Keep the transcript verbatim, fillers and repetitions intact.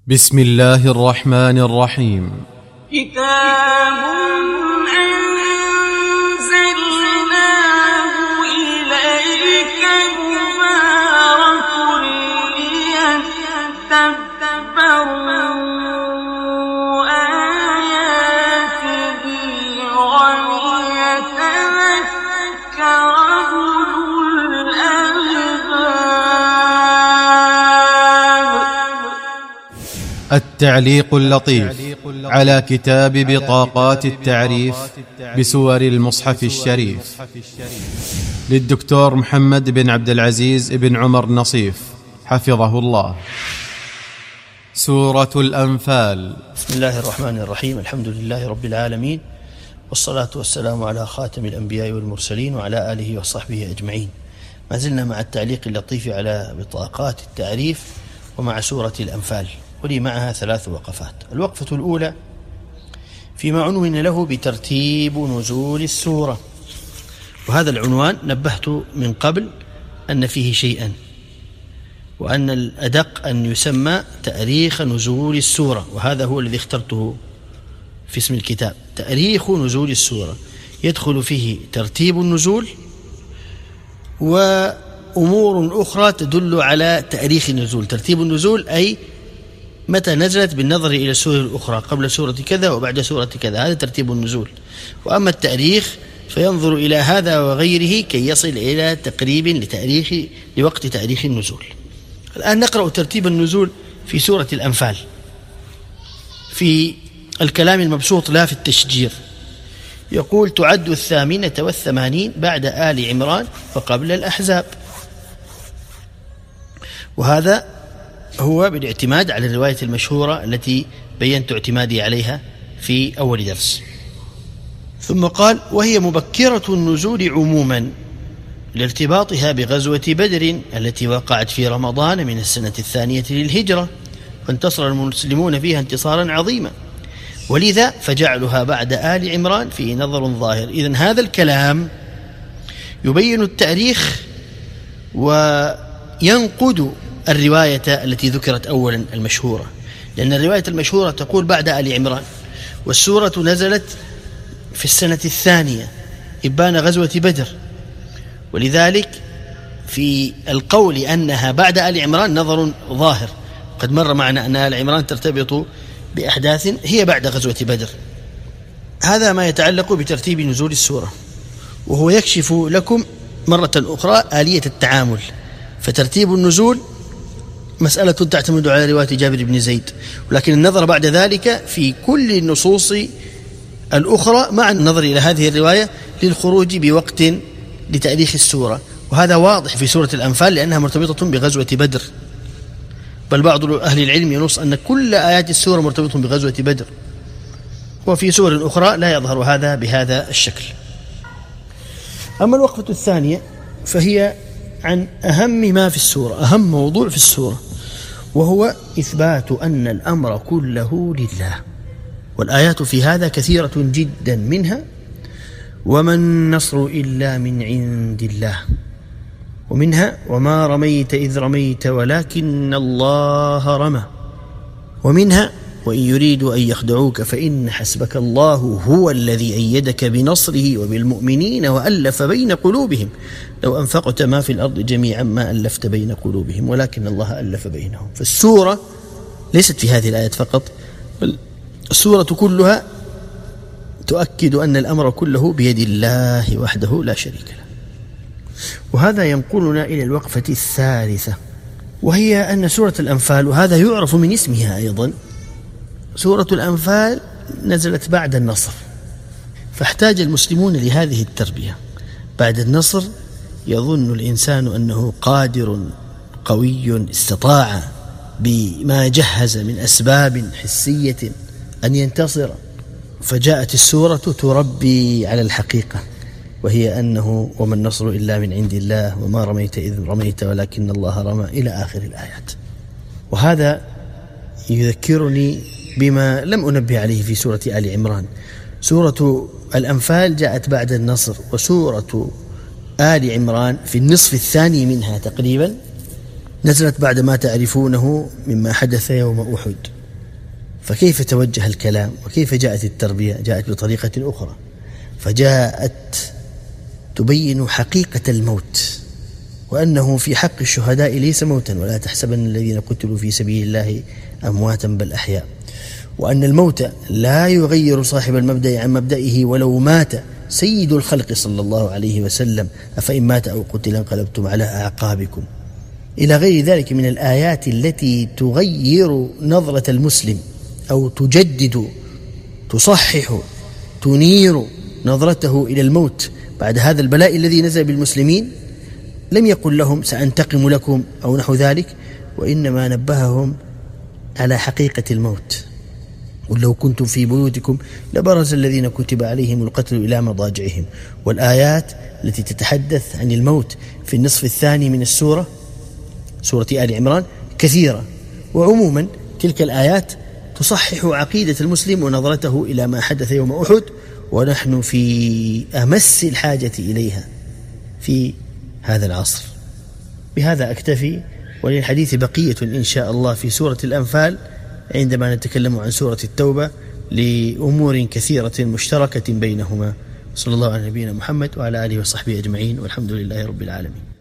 بسم الله الرحمن الرحيم. كتاب أنزلناه إليك مبارك ليدبروا آياته وليتذكر أولو التعليق اللطيف على كتاب بطاقات التعريف بسور المصحف الشريف للدكتور محمد بن عبد العزيز بن عمر نصيف حفظه الله. سورة الأنفال. بسم الله الرحمن الرحيم. الحمد لله رب العالمين، والصلاة والسلام على خاتم الأنبياء والمرسلين وعلى آله وصحبه أجمعين. ما زلنا مع التعليق اللطيف على بطاقات التعريف ومع سورة الأنفال، ولي معها ثلاث وقفات. الوقفة الأولى فيما عنون له بترتيب نزول السورة، وهذا العنوان نبهت من قبل أن فيه شيئا، وأن الأدق أن يسمى تاريخ نزول السورة، وهذا هو الذي اخترته في اسم الكتاب. تاريخ نزول السورة يدخل فيه ترتيب النزول وأمور أخرى تدل على تاريخ النزول. ترتيب النزول أي متى نزلت بالنظر إلى السورة الأخرى، قبل سورة كذا وبعد سورة كذا، هذا ترتيب النزول. وأما التاريخ فينظر إلى هذا وغيره كي يصل إلى تقريب لتاريخ لوقت تاريخ النزول. الآن نقرأ ترتيب النزول في سورة الأنفال في الكلام المبسوط لا في التشجير. يقول: تعد الثامنة والثمانين بعد آل عمران وقبل الأحزاب. وهذا هو بالاعتماد على الرواية المشهورة التي بينت اعتمادي عليها في أول درس. ثم قال: وهي مبكرة النزول عموما لارتباطها بغزوة بدر التي وقعت في رمضان من السنة الثانية للهجرة، فانتصر المسلمون فيها انتصارا عظيما، ولذا فجعلها بعد آل عمران في نظر ظاهر. إذن هذا الكلام يبين التاريخ وينقد الرواية التي ذكرت أولا المشهورة، لأن الرواية المشهورة تقول بعد آل عمران، والسورة نزلت في السنة الثانية إبان غزوة بدر، ولذلك في القول أنها بعد آل عمران نظر ظاهر. قد مر معنا أن آل عمران ترتبط بأحداث هي بعد غزوة بدر. هذا ما يتعلق بترتيب نزول السورة، وهو يكشف لكم مرة أخرى آلية التعامل. فترتيب النزول مسألة تعتمد على رواية جابر بن زيد، ولكن النظر بعد ذلك في كل النصوص الأخرى مع النظر إلى هذه الرواية للخروج بوقت لتاريخ السورة. وهذا واضح في سورة الأنفال لأنها مرتبطة بغزوة بدر، بل بعض أهل العلم ينص أن كل آيات السورة مرتبطة بغزوة بدر، وفي سور أخرى لا يظهر هذا بهذا الشكل. أما الوقفة الثانية فهي عن أهم ما في السورة، أهم موضوع في السورة، وهو إثبات أن الأمر كله لله. والآيات في هذا كثيرة جدا، منها: وما النصر إلا من عند الله، ومنها: وما رميت إذ رميت ولكن الله رمى، ومنها: وإن يريدوا أن يخدعوك فإن حسبك الله هو الذي أيدك بنصره وبالمؤمنين وألف بين قلوبهم لو أنفقت ما في الأرض جميعا ما ألفت بين قلوبهم ولكن الله ألف بينهم. فالسورة ليست في هذه الآيات فقط، بل السورة كلها تؤكد أن الأمر كله بيد الله وحده لا شريك له. وهذا ينقلنا إلى الوقفة الثالثة، وهي أن سورة الأنفال، وهذا يعرف من اسمها أيضا، سورة الأنفال نزلت بعد النصر، فاحتاج المسلمون لهذه التربية. بعد النصر يظن الإنسان أنه قادر قوي استطاع بما جهز من أسباب حسية أن ينتصر، فجاءت السورة تربي على الحقيقة، وهي أنه وما النصر إلا من عند الله وما رميت إذ رميت ولكن الله رمى إلى آخر الآيات. وهذا يذكرني بما لم أنبه عليه في سورة آل عمران. سورة الأنفال جاءت بعد النصر، وسورة آل عمران في النصف الثاني منها تقريبا نزلت بعد ما تعرفونه مما حدث يوم أحد. فكيف توجه الكلام وكيف جاءت التربية؟ جاءت بطريقة أخرى، فجاءت تبين حقيقة الموت، وأنه في حق الشهداء ليس موتا، ولا تحسبن الذين قتلوا في سبيل الله أمواتا بل أحياء، وأن الموت لا يغير صاحب المبدأ عن مبدئه ولو مات سيد الخلق صلى الله عليه وسلم: أفإن مات أو قتل انقلبتم على أعقابكم، إلى غير ذلك من الآيات التي تغير نظرة المسلم أو تجدد تصحح تنير نظرته إلى الموت بعد هذا البلاء الذي نزل بالمسلمين. لم يقل لهم سأنتقم لكم أو نحو ذلك، وإنما نبههم على حقيقة الموت. ولو كنتم في بيوتكم لبرز الذين كتب عليهم القتل إلى مضاجعهم. والآيات التي تتحدث عن الموت في النصف الثاني من السورة، سورة آل عمران، كثيرة، وعموما تلك الآيات تصحح عقيدة المسلم ونظرته إلى ما حدث يوم أحد، ونحن في أمس الحاجة إليها في هذا العصر. بهذا أكتفي، وللحديث بقية إن شاء الله في سورة الأنفال عندما نتكلم عن سورة التوبة لأمور كثيرة مشتركة بينهما. صلى الله على نبينا محمد وعلى آله وصحبه أجمعين، والحمد لله رب العالمين.